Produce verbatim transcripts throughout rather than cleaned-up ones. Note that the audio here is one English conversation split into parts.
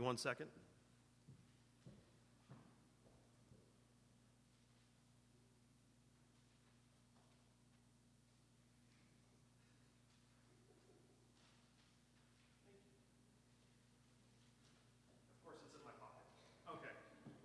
one second. Of course, it's in my pocket. Okay.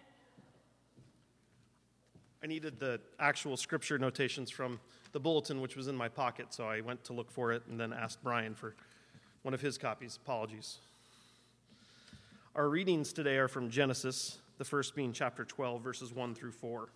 I needed the actual scripture notations from the bulletin, which was in my pocket, so I went to look for it and then asked Brian for one of his copies. Apologies. Our readings today are from Genesis, the first being chapter twelve, verses one through four.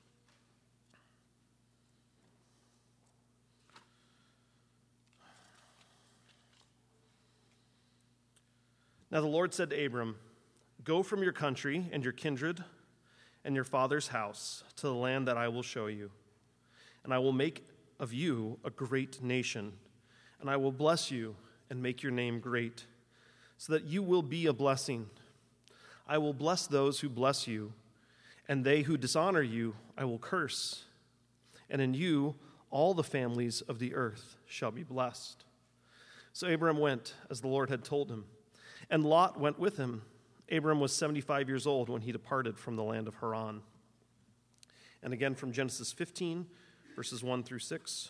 Now the Lord said to Abram, "Go from your country and your kindred and your father's house to the land that I will show you. And I will make of you a great nation, and I will bless you and make your name great, so that you will be a blessing. I will bless those who bless you, and they who dishonor you I will curse. And in you all the families of the earth shall be blessed." So Abram went as the Lord had told him, and Lot went with him. Abram was seventy-five years old when he departed from the land of Haran. And again from Genesis fifteen, verses one through six.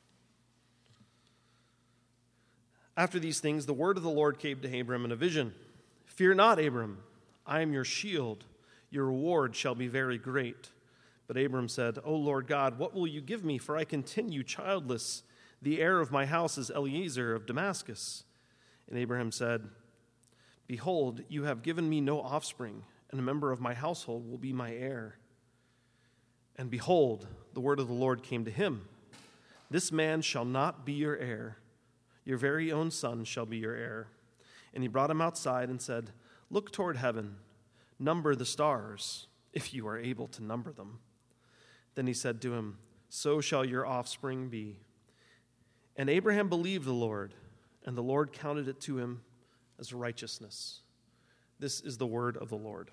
After these things, the word of the Lord came to Abram in a vision. "Fear not, Abram, I am your shield. Your reward shall be very great." But Abram said, "O Lord God, what will you give me? For I continue childless. The heir of my house is Eliezer of Damascus." And Abraham said, "Behold, you have given me no offspring, and a member of my household will be my heir." And behold, the word of the Lord came to him. "This man shall not be your heir. Your very own son shall be your heir." And he brought him outside and said, "Look toward heaven, number the stars, if you are able to number them." Then he said to him, "So shall your offspring be." And Abraham believed the Lord, and the Lord counted it to him as righteousness. This is the word of the Lord.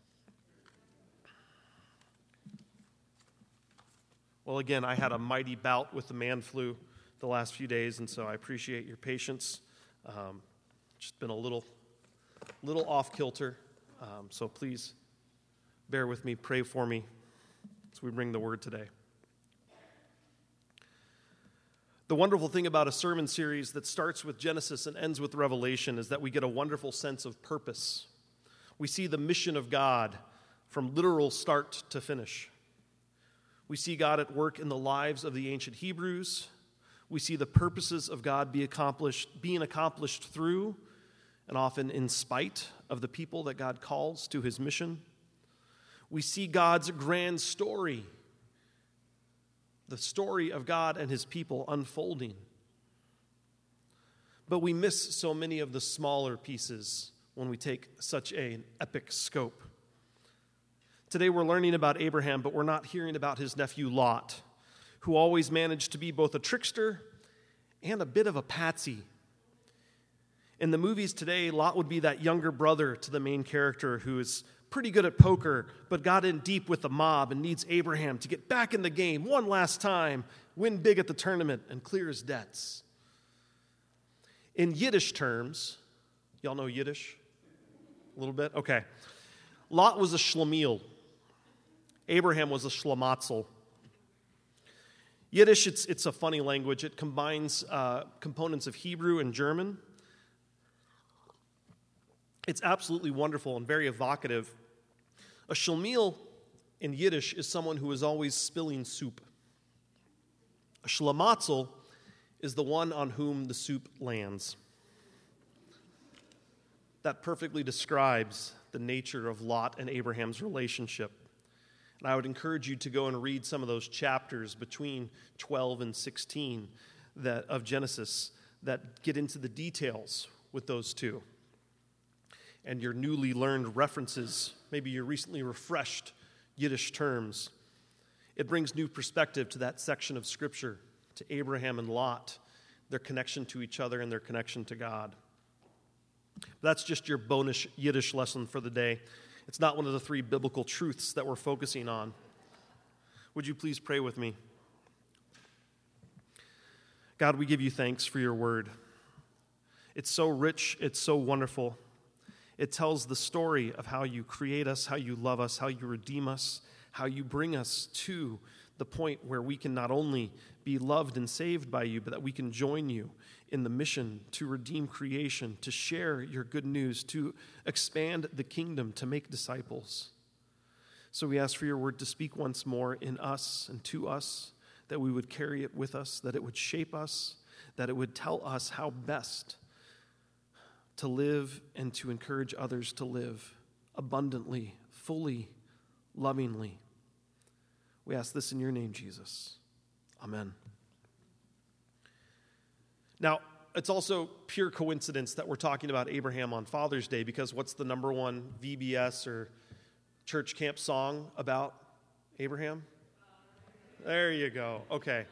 Well, again, I had a mighty bout with the man flu the last few days, and so I appreciate your patience. Um, just been a little, little off kilter, um, so please bear with me, pray for me as we bring the word today. The wonderful thing about a sermon series that starts with Genesis and ends with Revelation is that we get a wonderful sense of purpose. We see the mission of God from literal start to finish. We see God at work in the lives of the ancient Hebrews. We see the purposes of God be accomplished, being accomplished through and often in spite of the people that God calls to his mission. We see God's grand story, the story of God and his people unfolding. But we miss so many of the smaller pieces when we take such an epic scope. Today we're learning about Abraham, but we're not hearing about his nephew Lot, who always managed to be both a trickster and a bit of a patsy. In the movies today, Lot would be that younger brother to the main character who is pretty good at poker, but got in deep with the mob and needs Abraham to get back in the game one last time, win big at the tournament, and clear his debts. In Yiddish terms, y'all know Yiddish? A little bit? Okay. Lot was a shlemiel. Abraham was a shlematzel. Yiddish, it's, it's a funny language. It combines uh, components of Hebrew and German. It's absolutely wonderful and very evocative. A shlemiel in Yiddish is someone who is always spilling soup. A shlematzel is the one on whom the soup lands. That perfectly describes the nature of Lot and Abraham's relationship. And I would encourage you to go and read some of those chapters between twelve and sixteen that, of Genesis that get into the details with those two. And your newly learned references, maybe your recently refreshed Yiddish terms. It brings new perspective to that section of Scripture, to Abraham and Lot, their connection to each other and their connection to God. That's just your bonus Yiddish lesson for the day. It's not one of the three biblical truths that we're focusing on. Would you please pray with me? God, we give you thanks for your word. It's so rich, it's so wonderful. It tells the story of how you create us, how you love us, how you redeem us, how you bring us to the point where we can not only be loved and saved by you, but that we can join you in the mission to redeem creation, to share your good news, to expand the kingdom, to make disciples. So we ask for your word to speak once more in us and to us, that we would carry it with us, that it would shape us, that it would tell us how best to live and to encourage others to live abundantly, fully, lovingly. We ask this in your name, Jesus. Amen. Now, it's also pure coincidence that we're talking about Abraham on Father's Day, because what's the number one V B S or church camp song about Abraham? There you go. Okay.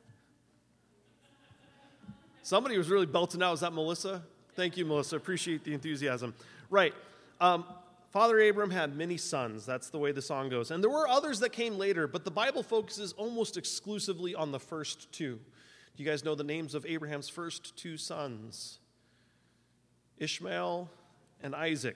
Somebody was really belting out. Was that Melissa? Thank you, Melissa. Appreciate the enthusiasm. Right. Um, Father Abram had many sons. That's the way the song goes. And there were others that came later, but the Bible focuses almost exclusively on the first two. Do you guys know the names of Abraham's first two sons? Ishmael and Isaac.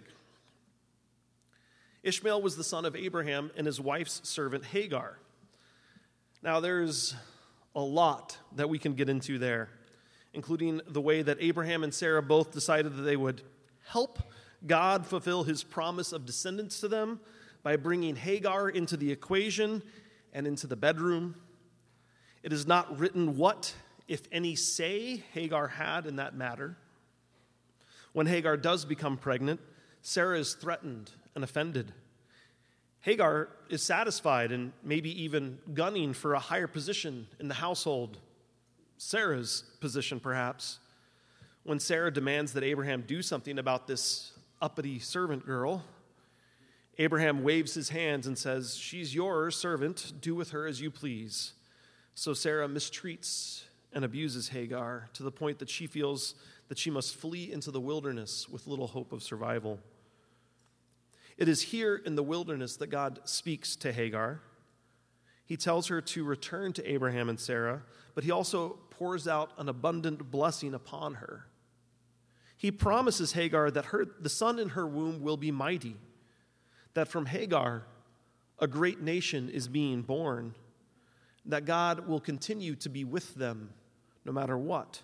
Ishmael was the son of Abraham and his wife's servant Hagar. Now, there's a lot that we can get into there, including the way that Abraham and Sarah both decided that they would help God fulfill his promise of descendants to them by bringing Hagar into the equation and into the bedroom. It is not written what, if any, say Hagar had in that matter. When Hagar does become pregnant, Sarah is threatened and offended. Hagar is satisfied and maybe even gunning for a higher position in the household, Sarah's position perhaps. When Sarah demands that Abraham do something about this uppity servant girl, Abraham waves his hands and says, "She's your servant, do with her as you please." So Sarah mistreats and abuses Hagar to the point that she feels that she must flee into the wilderness with little hope of survival. It is here in the wilderness that God speaks to Hagar. He tells her to return to Abraham and Sarah, but he also pours out an abundant blessing upon her. He promises Hagar that her, the son in her womb will be mighty, that from Hagar a great nation is being born, that God will continue to be with them no matter what.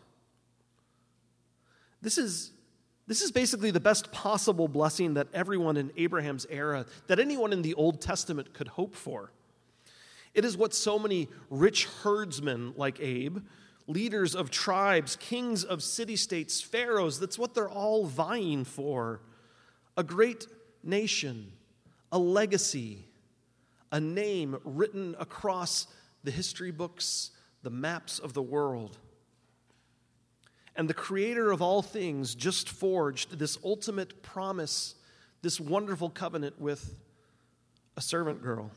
This is This is basically the best possible blessing that everyone in Abraham's era, that anyone in the Old Testament could hope for. It is what so many rich herdsmen like Abe, leaders of tribes, kings of city-states, pharaohs, that's what they're all vying for. A great nation, a legacy, a name written across the history books, the maps of the world. And the creator of all things just forged this ultimate promise, this wonderful covenant with a servant girl.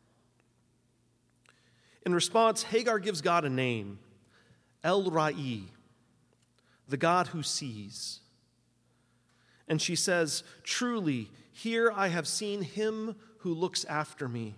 In response, Hagar gives God a name, El Rai, the God who sees. And she says, "Truly, here I have seen him who looks after me."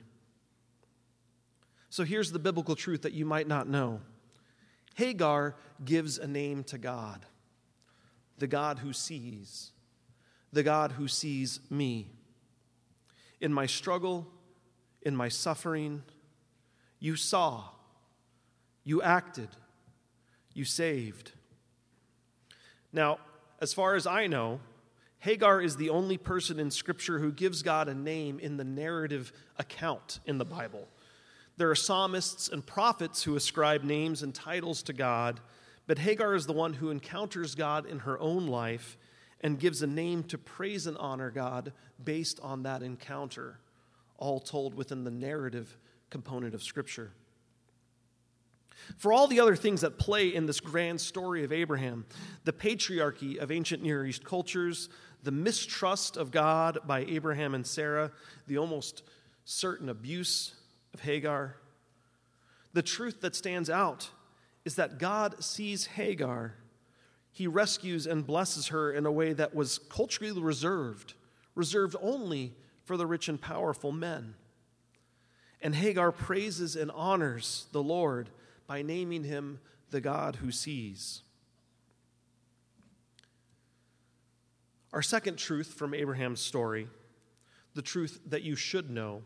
So here's the biblical truth that you might not know. Hagar gives a name to God, the God who sees, the God who sees me. In my struggle, in my suffering, you saw, you acted, you saved. Now, as far as I know, Hagar is the only person in Scripture who gives God a name in the narrative account in the Bible. There are psalmists and prophets who ascribe names and titles to God, but Hagar is the one who encounters God in her own life and gives a name to praise and honor God based on that encounter, all told within the narrative component of Scripture. For all the other things that play in this grand story of Abraham, the patriarchy of ancient Near East cultures, the mistrust of God by Abraham and Sarah, the almost certain abuse of Hagar, the truth that stands out is that God sees Hagar. He rescues and blesses her in a way that was culturally reserved, reserved only for the rich and powerful men. And Hagar praises and honors the Lord by naming him the God who sees. Our second truth from Abraham's story, the truth that you should know.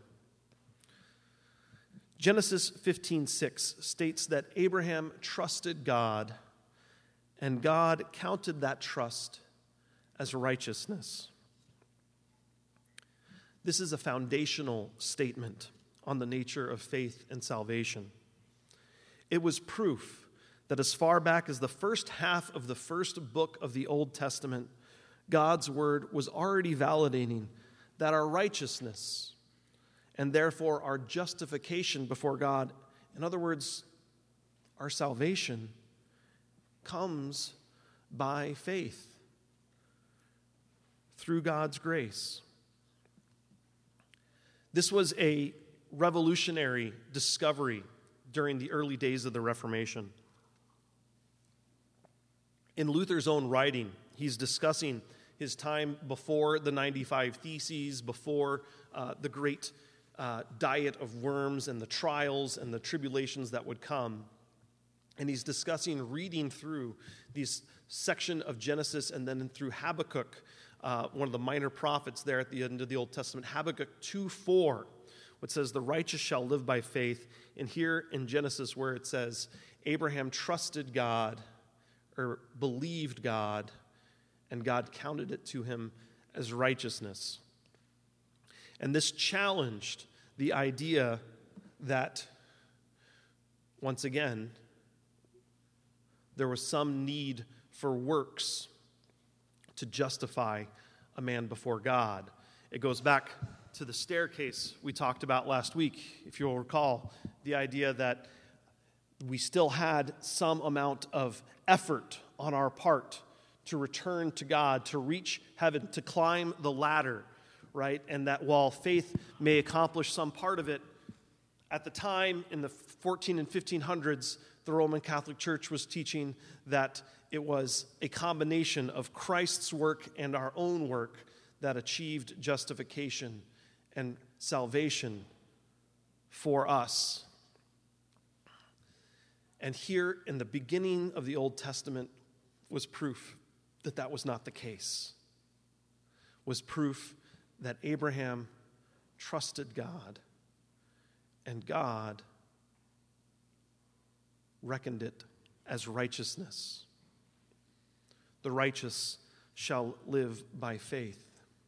Genesis fifteen six states that Abraham trusted God, and God counted that trust as righteousness. This is a foundational statement on the nature of faith and salvation. It was proof that as far back as the first half of the first book of the Old Testament, God's word was already validating that our righteousness and therefore our justification before God, in other words, our salvation, comes by faith through God's grace. This was a revolutionary discovery during the early days of the Reformation. In Luther's own writing, he's discussing his time before the ninety-five Theses, before uh, the great uh, diet of worms and the trials and the tribulations that would come. And he's discussing reading through this section of Genesis and then through Habakkuk, uh, one of the minor prophets there at the end of the Old Testament, Habakkuk two four, which says, "The righteous shall live by faith." And here in Genesis where it says, Abraham trusted God or believed God, and God counted it to him as righteousness. And this challenged the idea that, once again, there was some need for works to justify a man before God. It goes back to the staircase we talked about last week, if you'll recall, the idea that we still had some amount of effort on our part to return to God, to reach heaven, to climb the ladder, right? And that while faith may accomplish some part of it, at the time in the fourteen and fifteen hundreds, the Roman Catholic Church was teaching that it was a combination of Christ's work and our own work that achieved justification and salvation for us. And here in the beginning of the Old Testament was proof that that was not the case. Was proof that Abraham trusted God, and God reckoned it as righteousness. The righteous shall live by faith.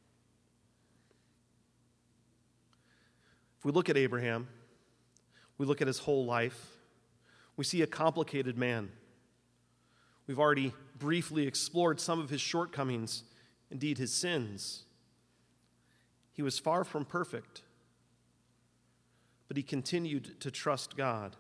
If we look at Abraham, we look at his whole life, we see a complicated man. We've already briefly explored some of his shortcomings, indeed his sins. He was far from perfect, but he continued to trust God.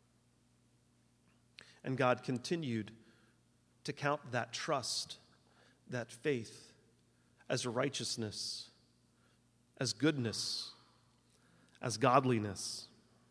And God continued to count that trust, that faith, as righteousness, as goodness, as godliness.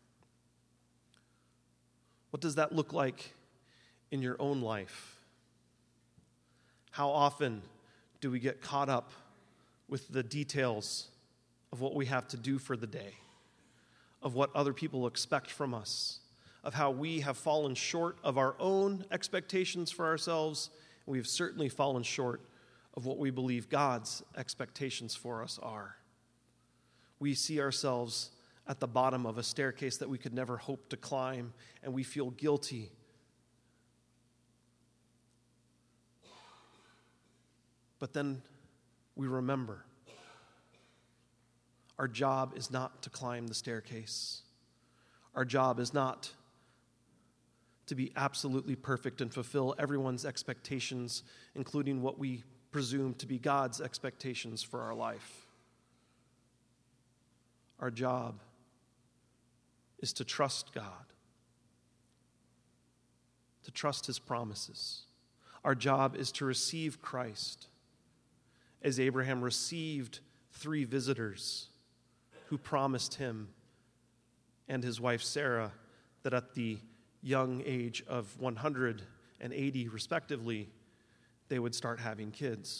What does that look like in your own life? How often do we get caught up with the details of what we have to do for the day, of what other people expect from us, of how we have fallen short of our own expectations for ourselves, and we've certainly fallen short of what we believe God's expectations for us are. We see ourselves at the bottom of a staircase that we could never hope to climb, and we feel guilty. But then we remember our job is not to climb the staircase. Our job is not to be absolutely perfect and fulfill everyone's expectations, including what we presume to be God's expectations for our life. Our job is to trust God, to trust His promises. Our job is to receive Christ, as Abraham received three visitors who promised him and his wife Sarah that at the young age of one hundred and eighty, respectively, they would start having kids.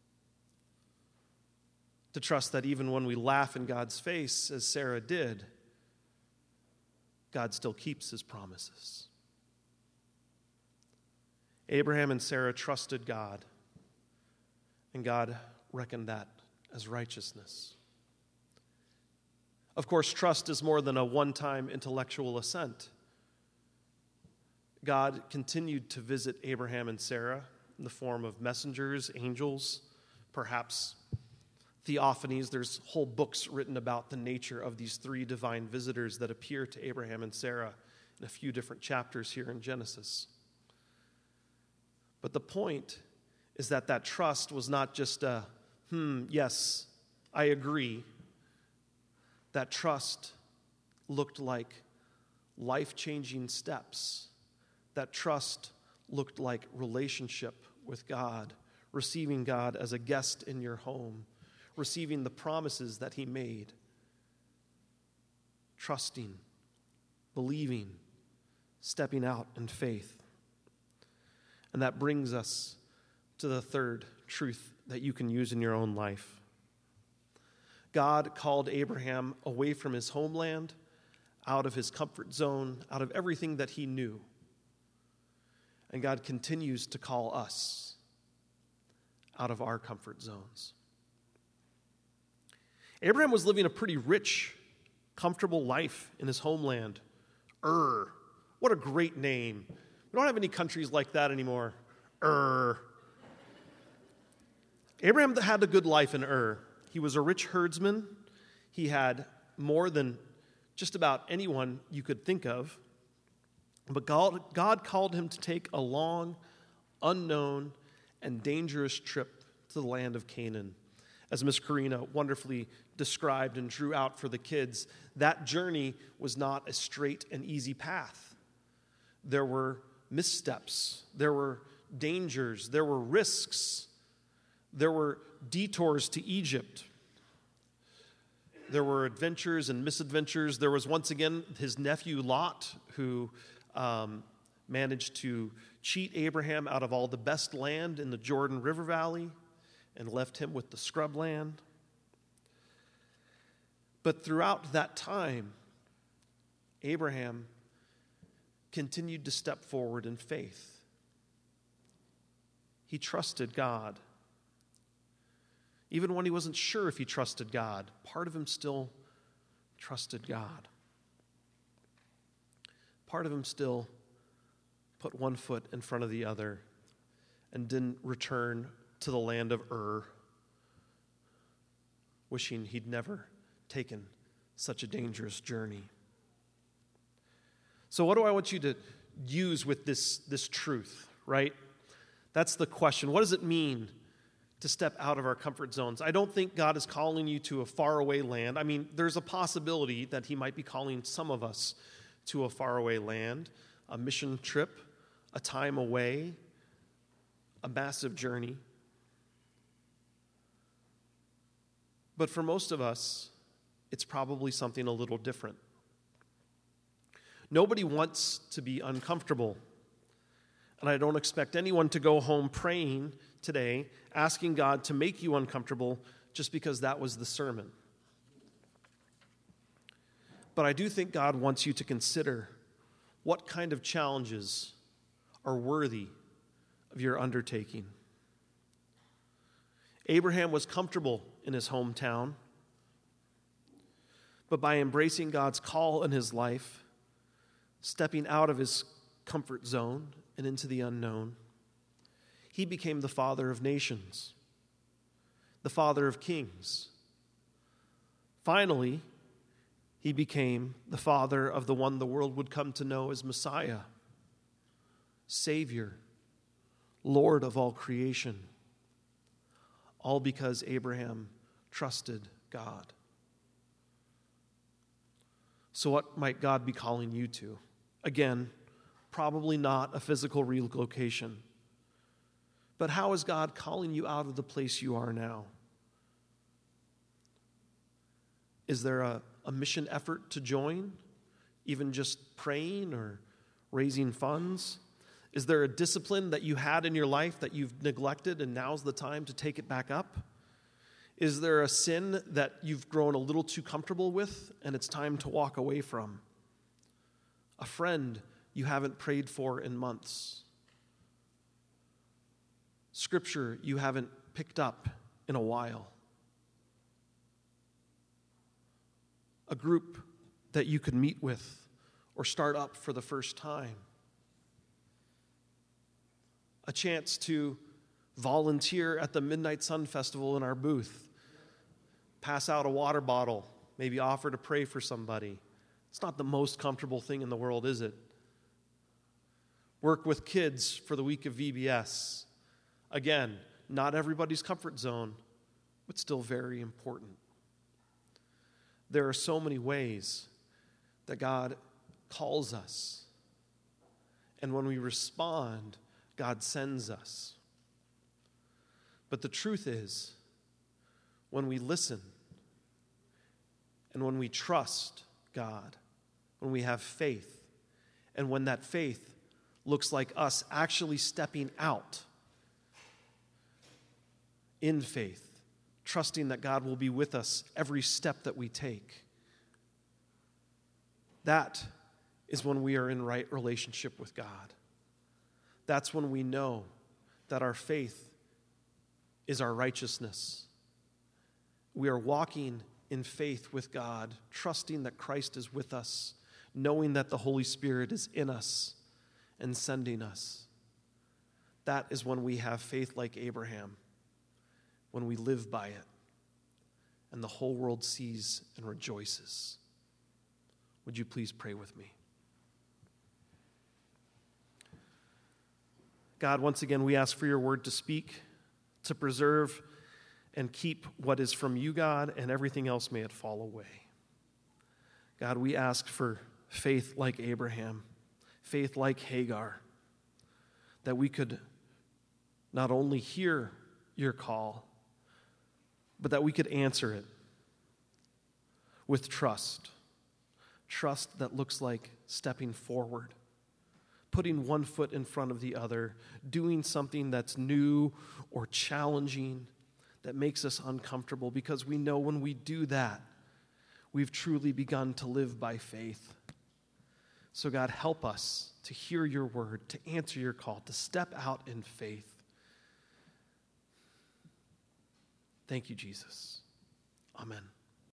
To trust that even when we laugh in God's face, as Sarah did, God still keeps His promises. Abraham and Sarah trusted God, And God reckoned that as righteousness. Of course, trust is more than a one-time intellectual assent. God continued to visit Abraham and Sarah in the form of messengers, angels, perhaps theophanies. There's whole books written about the nature of these three divine visitors that appear to Abraham and Sarah in a few different chapters here in Genesis. But the point is that that trust was not just a, hmm, yes, I agree. That trust looked like life-changing steps. That trust looked like relationship with God, receiving God as a guest in your home, receiving the promises that he made, trusting, believing, stepping out in faith. And that brings us to the third truth that you can use in your own life. God called Abraham away from his homeland, out of his comfort zone, out of everything that he knew. And God continues to call us out of our comfort zones. Abraham was living a pretty rich, comfortable life in his homeland. Ur. What a great name. We don't have any countries like that anymore. Ur. Abraham had a good life in Ur. He was a rich herdsman. He had more than just about anyone you could think of. But God, God called him to take a long, unknown, and dangerous trip to the land of Canaan. As Miss Karina wonderfully described and drew out for the kids, that journey was not a straight and easy path. There were missteps. There were dangers. There were risks. There were detours to Egypt. There were adventures and misadventures. There was once again his nephew Lot, who um, managed to cheat Abraham out of all the best land in the Jordan River Valley and left him with the scrub land. But throughout that time, Abraham continued to step forward in faith. He trusted God. Even when he wasn't sure if he trusted God, part of him still trusted God. Part of him still put one foot in front of the other and didn't return to the land of Ur, wishing he'd never taken such a dangerous journey. So what do I want you to use with this, this truth, right? That's the question. What does it mean to step out of our comfort zones? I don't think God is calling you to a faraway land. I mean, there's a possibility that he might be calling some of us to a faraway land, a mission trip, a time away, a massive journey. But for most of us, it's probably something a little different. Nobody wants to be uncomfortable. And I don't expect anyone to go home praying today, asking God to make you uncomfortable just because that was the sermon. But I do think God wants you to consider what kind of challenges are worthy of your undertaking. Abraham was comfortable in his hometown, but by embracing God's call in his life, stepping out of his comfort zone and into the unknown, he became the father of nations, the father of kings. Finally, he became the father of the one the world would come to know as Messiah, Savior, Lord of all creation, all because Abraham trusted God. So what might God be calling you to? Again, probably not a physical relocation. But how is God calling you out of the place you are now? Is there a, a mission effort to join, even just praying or raising funds? Is there a discipline that you had in your life that you've neglected and now's the time to take it back up? Is there a sin that you've grown a little too comfortable with and it's time to walk away from? A friend you haven't prayed for in months? Scripture you haven't picked up in a while. A group that you could meet with or start up for the first time. A chance to volunteer at the Midnight Sun Festival in our booth. Pass out a water bottle, maybe offer to pray for somebody. It's not the most comfortable thing in the world, is it? Work with kids for the week of V B S. Again, not everybody's comfort zone, but still very important. There are so many ways that God calls us. And when we respond, God sends us. But the truth is, when we listen and when we trust God, when we have faith, and when that faith looks like us actually stepping out in faith, trusting that God will be with us every step that we take, that is when we are in right relationship with God. That's when we know that our faith is our righteousness. We are walking in faith with God, trusting that Christ is with us, knowing that the Holy Spirit is in us and sending us. That is when we have faith like Abraham, when we live by it, and the whole world sees and rejoices. Would you please pray with me? God, once again, we ask for your word to speak, to preserve and keep what is from you, God, and everything else may it fall away. God, we ask for faith like Abraham, faith like Hagar, that we could not only hear your call, but that we could answer it with trust. Trust that looks like stepping forward, putting one foot in front of the other, doing something that's new or challenging that makes us uncomfortable, because we know when we do that, we've truly begun to live by faith. So God, help us to hear your word, to answer your call, to step out in faith. Thank you, Jesus. Amen.